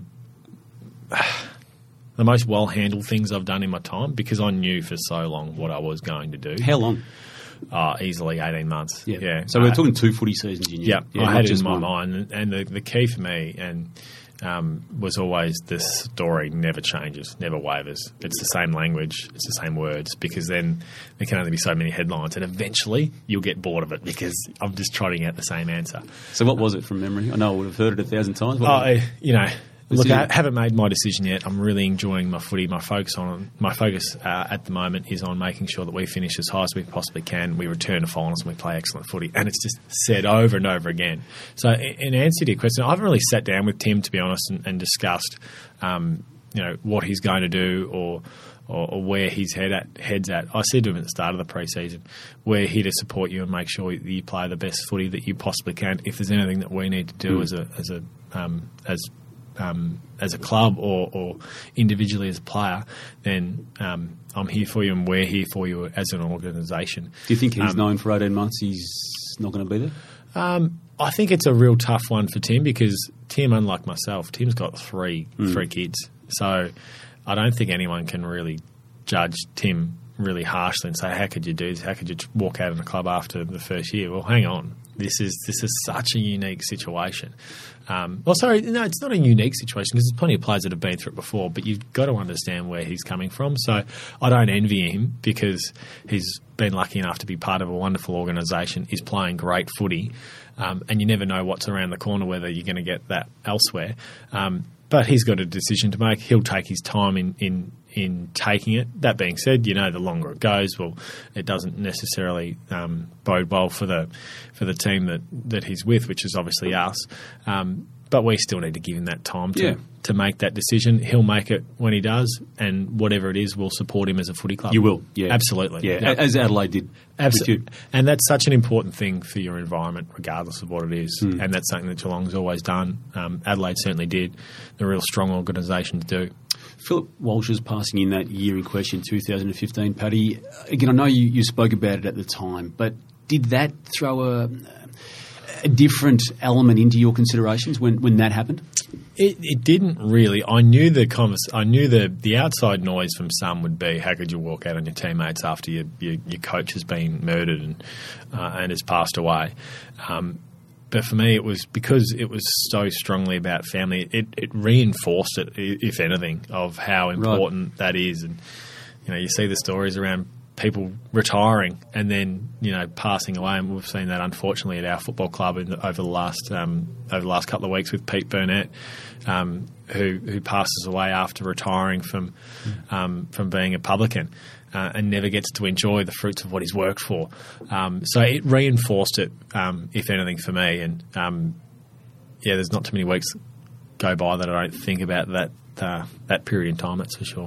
most well-handled things I've done in my time because I knew for so long what I was going to do. How long? Easily 18 months. Yeah. So we're talking 2 footy seasons in Yeah, I had it in my mind. And the key for me was always this story never changes, never wavers. It's the same language, it's the same words, because then there can only be so many headlines. And eventually you'll get bored of it because I'm just trotting out the same answer. So what was it from memory? I know I would have heard it 1,000 times. Look, I haven't made my decision yet. I'm really enjoying my footy. My focus at the moment is on making sure that we finish as high as we possibly can. We return to finals and we play excellent footy. And it's just said over and over again. So in answer to your question, I haven't really sat down with Tim, to be honest, and discussed what he's going to do or where his head's at. I said to him at the start of the pre-season, we're here to support you and make sure that you play the best footy that you possibly can. If there's anything that we need to do as a club or individually as a player, then I'm here for you and we're here for you as an organisation. Do you think he's known for 18 months he's not going to be there? I think it's a real tough one for Tim because Tim, unlike myself, Tim's got three kids. So I don't think anyone can really judge Tim really harshly and say, how could you do this? How could you walk out of the club after the first year? Well, hang on. This is such a unique situation. It's not a unique situation because there's plenty of players that have been through it before, but you've got to understand where he's coming from. So I don't envy him because he's been lucky enough to be part of a wonderful organisation. He's playing great footy, and you never know what's around the corner, whether you're going to get that elsewhere. But he's got a decision to make. He'll take his time in taking it. That being said, the longer it goes, well, it doesn't necessarily bode well for the team that he's with, which is obviously us. But we still need to give him that time to make that decision. He'll make it when he does, and whatever it is, we'll support him as a footy club. You will, yeah. Absolutely. Yeah, as Adelaide did. Absolutely. And that's such an important thing for your environment, regardless of what it is. And that's something that Geelong's always done. Adelaide certainly did. They're a real strong organisation to do. Philip Walsh's passing in that year in question, 2015, Paddy. Again, I know you spoke about it at the time, but did that throw a different element into your considerations when that happened? It didn't really. I knew the outside noise from some would be, how could you walk out on your teammates after your coach has been murdered and has passed away? But for me, it was because it was so strongly about family. It reinforced it, if anything, of how important that is. And you see the stories around people retiring and then passing away, and we've seen that unfortunately at our football club over the last couple of weeks with Pete Burnett, who passes away after retiring from being a publican. And never gets to enjoy the fruits of what he's worked for. So it reinforced it, if anything, for me. And there's not too many weeks go by that I don't think about that period in time. That's for sure.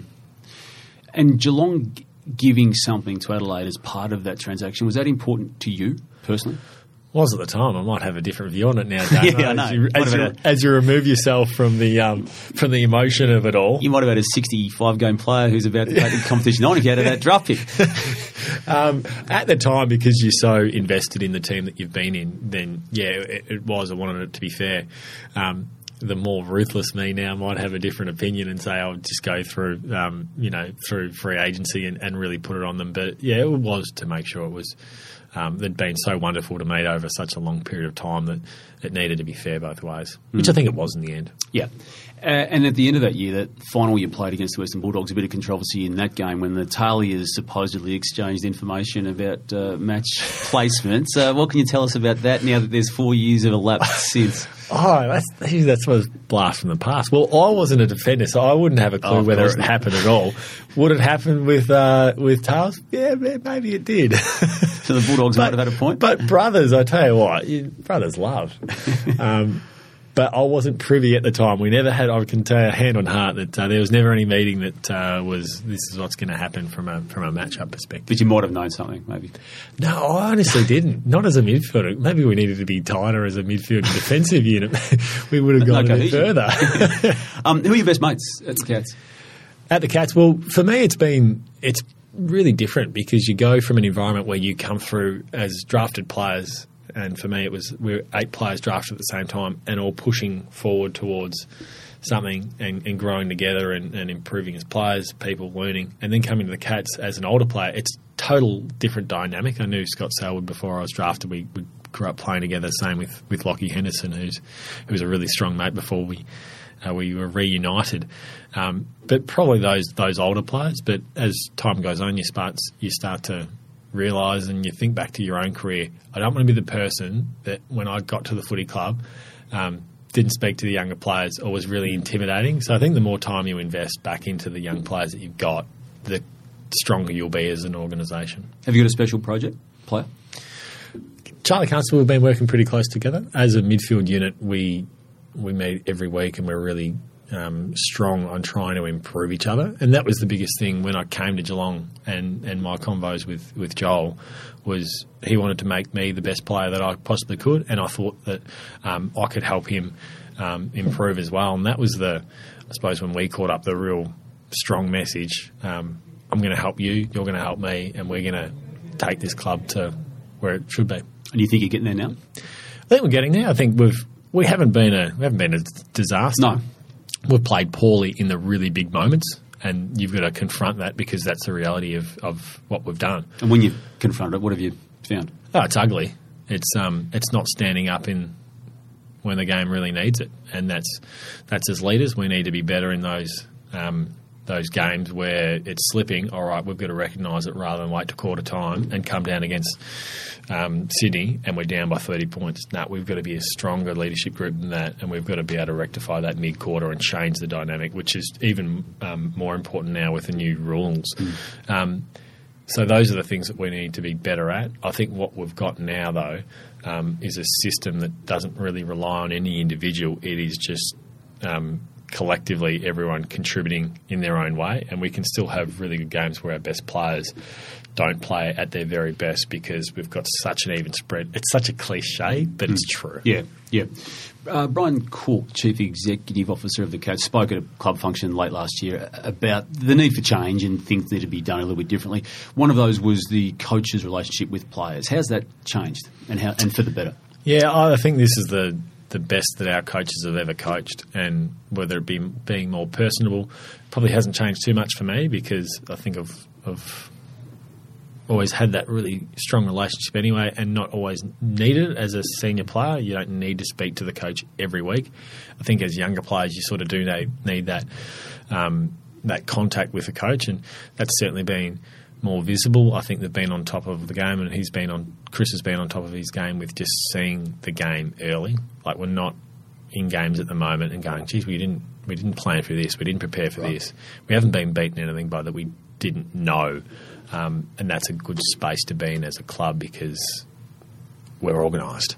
And Geelong giving something to Adelaide as part of that transaction, was that important to you personally? Was at the time. I might have a different view on it now, don't Yeah, I know. As you remove yourself from the emotion of it all. You might have had a 65-game player who's about to take the competition on if you had that draft pick. At the time, because you're so invested in the team that you've been in, then, yeah, it was. I wanted it to be fair. The more ruthless me now might have a different opinion and say I'll just go through, through free agency and really put it on them. But, yeah, it was to make sure it was they'd been so wonderful to me over such a long period of time that it needed to be fair both ways, which I think it was in the end. Yeah. And at the end of that year, that final you played against the Western Bulldogs, a bit of controversy in that game when the Talias supposedly exchanged information about match placements. What can you tell us about that now that there's 4 years have elapsed since? Oh, that's was a blast from the past. Well, I wasn't a defender, so I wouldn't have a clue whether it happened at all. Would it happen with Tails? Yeah, maybe it did. So the Bulldogs might have had a point? But brothers, I tell you what, brothers love. But I wasn't privy at the time. We never had, I can tell you hand on heart, that there was never any meeting that was this is what's going to happen from a matchup perspective. But you might have known something, maybe. No, I honestly didn't. Not as a midfielder. Maybe we needed to be tighter as a midfield and defensive unit. We would have gone a bit further. Who are your best mates at the Cats? At the Cats, well, for me it's really different because you go from an environment where you come through as drafted players. And for me, we were 8 players drafted at the same time and all pushing forward towards something and growing together and improving as players, people learning. And then coming to the Cats as an older player, it's total different dynamic. I knew Scott Selwood before I was drafted. We grew up playing together, same with Lockie Henderson, who was a really strong mate before we were reunited. But probably those older players. But as time goes on, you start to realise and you think back to your own career, I don't want to be the person that when I got to the footy club didn't speak to the younger players or was really intimidating. So I think the more time you invest back into the young players that you've got, the stronger you'll be as an organisation. Have you got a special project player? Charlie Constable, we've been working pretty close together. As a midfield unit, we meet every week and we're really strong on trying to improve each other. And that was the biggest thing when I came to Geelong and my convos with Joel was he wanted to make me the best player that I possibly could, and I thought that I could help him improve as well. And that was I suppose when we caught up, the real strong message. I'm going to help you, you're going to help me, and we're going to take this club to where it should be. And you think you're getting there now? I think we're getting there. I think we haven't been a disaster. No. We've played poorly in the really big moments, and you've got to confront that because that's the reality of what we've done. And when you've confronted it, what have you found? Oh, it's ugly. It's not standing up in when the game really needs it, and that's as leaders we need to be better in those games where it's slipping. All right, we've got to recognise it rather than wait to quarter time and come down against Sydney and we're down by 30 points. No, we've got to be a stronger leadership group than that, and we've got to be able to rectify that mid-quarter and change the dynamic, which is even more important now with the new rules. So those are the things that we need to be better at. I think what we've got now, though, is a system that doesn't really rely on any individual. It is just collectively everyone contributing in their own way, and we can still have really good games where our best players don't play at their very best because we've got such an even spread. It's such a cliche, but it's true. Yeah. Brian Cook, Chief Executive Officer of the Cats, spoke at a club function late last year about the need for change and things need to be done a little bit differently. One of those was the coach's relationship with players. How's that changed and for the better? Yeah, I think this is the best that our coaches have ever coached, and whether it be being more personable probably hasn't changed too much for me because I think I've always had that really strong relationship anyway and not always needed it as a senior player. You don't need to speak to the coach every week. I think as younger players you sort of do need that contact with the coach, and that's certainly been more visible. I think they've been on top of the game, and Chris has been on top of his game with just seeing the game early. Like, we're not in games at the moment and going, geez, we didn't plan for this, we didn't prepare for this. We haven't been beaten anything by that we didn't know. And that's a good space to be in as a club because we're organised.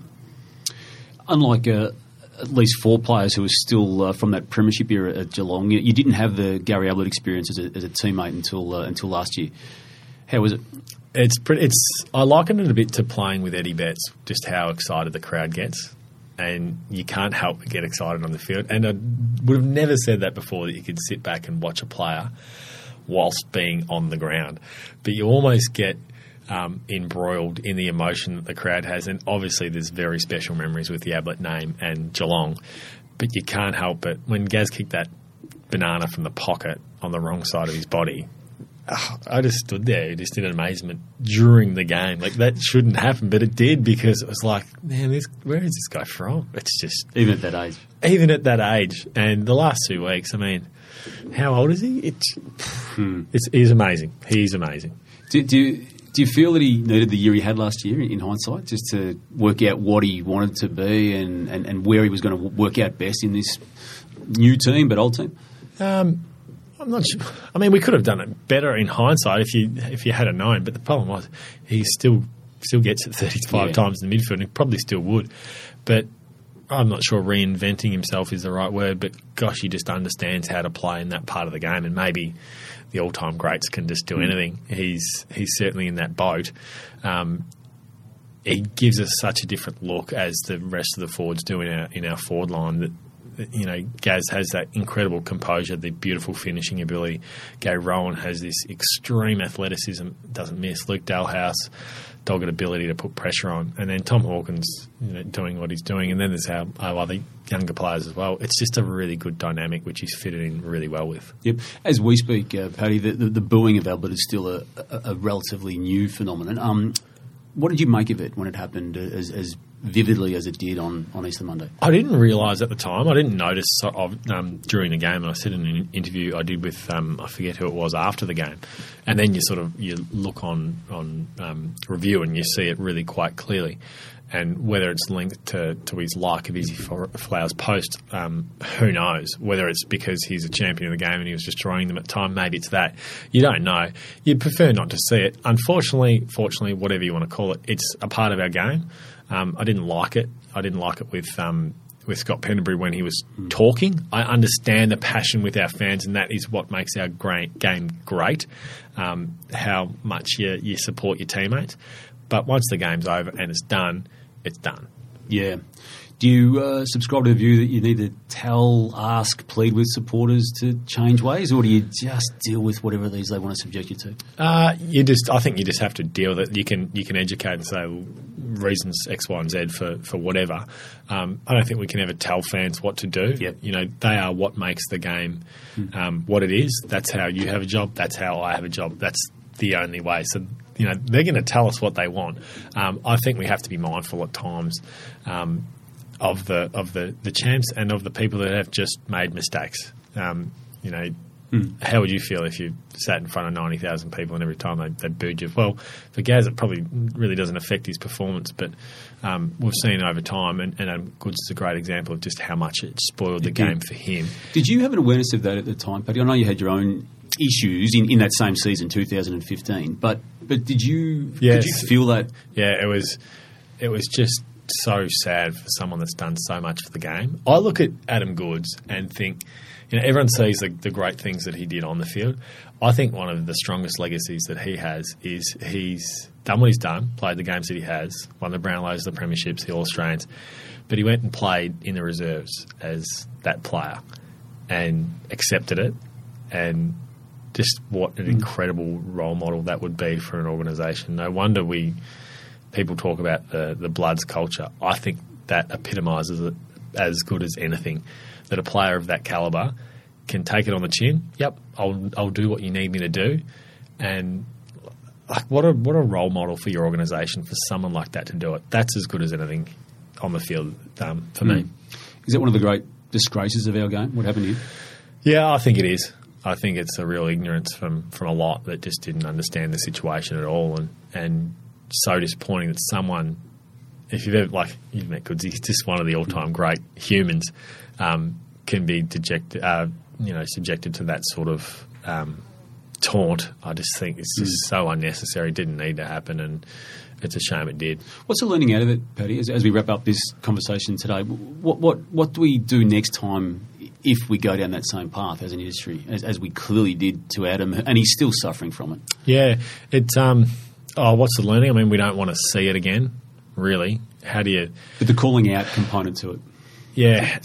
Unlike at least 4 players who are still from that premiership era at Geelong, you didn't have the Gary Ablett experience as a teammate until last year. How was it? I liken it a bit to playing with Eddie Betts, just how excited the crowd gets. And you can't help but get excited on the field. And I would have never said that before, that you could sit back and watch a player whilst being on the ground. But you almost get embroiled in the emotion that the crowd has. And obviously there's very special memories with the Ablett name and Geelong. But you can't help but, when Gaz kicked that banana from the pocket on the wrong side of his body, I just stood there just in amazement during the game. Like, that shouldn't happen, but it did, because it was like, man, where is this guy from? It's just... Even at that age. Even at that age. And the last 2 weeks, I mean, how old is he? He's amazing. He's amazing. Do you feel that he needed the year he had last year, in hindsight, just to work out what he wanted to be and where he was going to work out best in this new team, but old team? I'm not sure. I mean, we could have done it better in hindsight if you had known. But the problem was, he still gets it 35 times in the midfield, and he probably still would. But I'm not sure reinventing himself is the right word. But gosh, he just understands how to play in that part of the game, and maybe the all-time greats can just do anything. He's certainly in that boat. He gives us such a different look as the rest of the forwards do in our forward line, that, you know, Gaz has that incredible composure, the beautiful finishing ability. Gary Rowan has this extreme athleticism, doesn't miss. Luke Dalhouse, dogged ability to put pressure on. And then Tom Hawkins, doing what he's doing. And then there's our other younger players as well. It's just a really good dynamic, which he's fitted in really well with. Yep. As we speak, Paddy, the booing of Albert is still a relatively new phenomenon. What did you make of it when it happened as vividly as it did on Easter Monday? I didn't realise at the time. I didn't notice during the game. And I said in an interview I did with I forget who it was after the game, and then you look on review and you see it really quite clearly. And whether it's linked to his like of Izzy Flowers' post, who knows? Whether it's because he's a champion of the game and he was destroying them at the time, maybe it's that. You don't know. You'd prefer not to see it. Unfortunately, fortunately, whatever you want to call it, it's a part of our game. I didn't like it. I didn't like it with Scott Pendlebury when he was talking. I understand the passion with our fans, and that is what makes our game great, how much you support your teammates. But once the game's over and it's done, it's done. Yeah. Do you subscribe to the view that you need to tell, ask, plead with supporters to change ways, or do you just deal with whatever it is they want to subject you to? I think you just have to deal with it. You can educate and say reasons X, Y, and Z for whatever. I don't think we can ever tell fans what to do. Yep. They are what makes the game what it is. That's how you have a job. That's how I have a job. That's the only way. So, they're going to tell us what they want. I think we have to be mindful at times of the champs and of the people that have just made mistakes. How would you feel if you sat in front of 90,000 people and every time they booed you? Well, for Gaz, it probably really doesn't affect his performance, but we've seen over time, and Goods is a great example of just how much it spoiled the game for him. Did you have an awareness of that at the time, Paddy? I know you had your own issues in that same season, 2015, but did you feel that? Yeah, it was just so sad for someone that's done so much for the game. I look at Adam Goods and think, everyone sees the great things that he did on the field. I think one of the strongest legacies that he has is he's done what he's done, played the games that he has, won the Brownlows, the Premierships, the All-Australians, but he went and played in the reserves as that player and accepted it, and just what an incredible role model that would be for an organisation. No wonder people talk about the Bloods culture. I think that epitomises it as good as anything, that a player of that calibre can take it on the chin. Yep, I'll do what you need me to do. And what a role model for your organisation, for someone like that to do it. That's as good as anything on the field for me. Is that one of the great disgraces of our game, what happened here? Yeah, I think it is. I think it's a real ignorance from a lot that just didn't understand the situation at all, and so disappointing that someone, if you've ever, you've met Goods, he's just one of the all-time great humans, can be subjected to that sort of taunt. I just think it's just so unnecessary. It didn't need to happen, and it's a shame it did. What's the learning out of it, Paddy, as we wrap up this conversation today? What do we do next time if we go down that same path as an industry, as we clearly did to Adam, and he's still suffering from it? Yeah, it's. What's the learning? I mean, we don't want to see it again, really. How do you... But the calling out component to it. Yeah.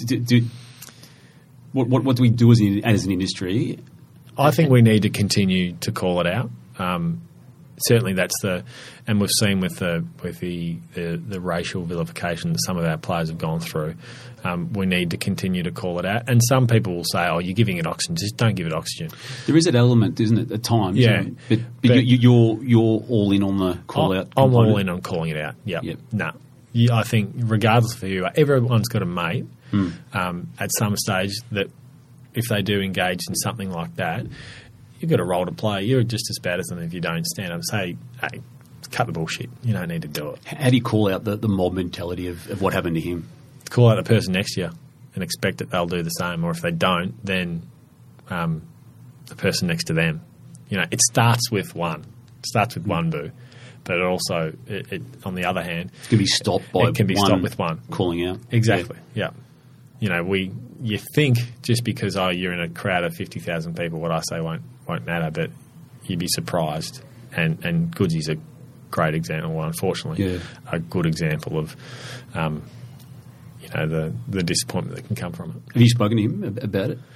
What do we do as an industry? I think we need to continue to call it out. Certainly, that's and we've seen with the racial vilification that some of our players have gone through. We need to continue to call it out. And some people will say, "Oh, you're giving it oxygen. Just don't give it oxygen." There is that element, isn't it? At times, yeah. But you're all in on the call out. I'm all in on calling it out. Yep. No. I think regardless of who you are, everyone's got a mate at some stage that if they do engage in something like that, you've got a role to play. You're just as bad as them if you don't stand up and say, hey, cut the bullshit. You don't need to do it. How do you call out the mob mentality of what happened to him? Call out the person next to you and expect that they'll do the same. Or if they don't, then the person next to them. It starts with one. It starts with one boo. But it also, on the other hand... It can be stopped by one. It can be stopped with one. Calling out. Exactly, yeah. You think just because you're in a crowd of 50,000 people, what I say won't matter, but you'd be surprised. And Goodsy's a great example. Well, unfortunately, a good example of the disappointment that can come from it. Have you spoken to him about it?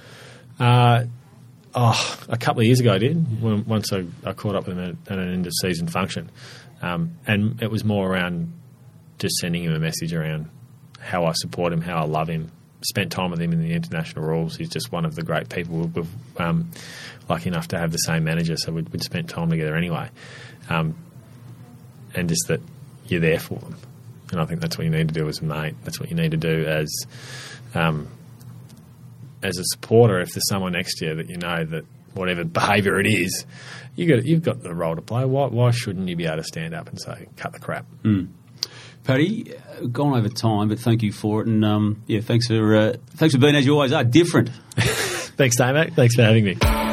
A couple of years ago I did. Once I caught up with him at an end of season function, and it was more around just sending him a message around how I support him, how I love him. Spent time with him in the international rules. He's just one of the great people. We're lucky enough to have the same manager, so we'd spent time together anyway. And just that you're there for them. And I think that's what you need to do as a mate. That's what you need to do as a supporter. If there's someone next to you that you know that whatever behaviour it is, you've got the role to play. Why shouldn't you be able to stand up and say, cut the crap? Paddy, gone over time, but thank you for it, and thanks for being, as you always are, different. Thanks, Damo. Thanks for having me.